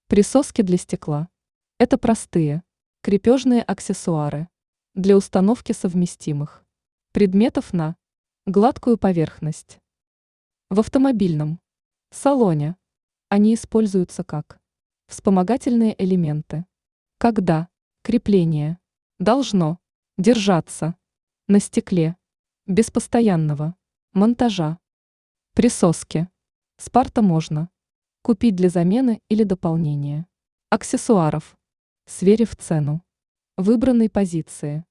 Присоски для стекла. Это простые, крепежные аксессуары для установки совместимых предметов на гладкую поверхность. В автомобильном салоне они используются как вспомогательные элементы, когда крепление должно держаться на стекле без постоянного монтажа. Присоски с парта можно купить для замены или дополнения аксессуаров, сверив цену выбранной позиции.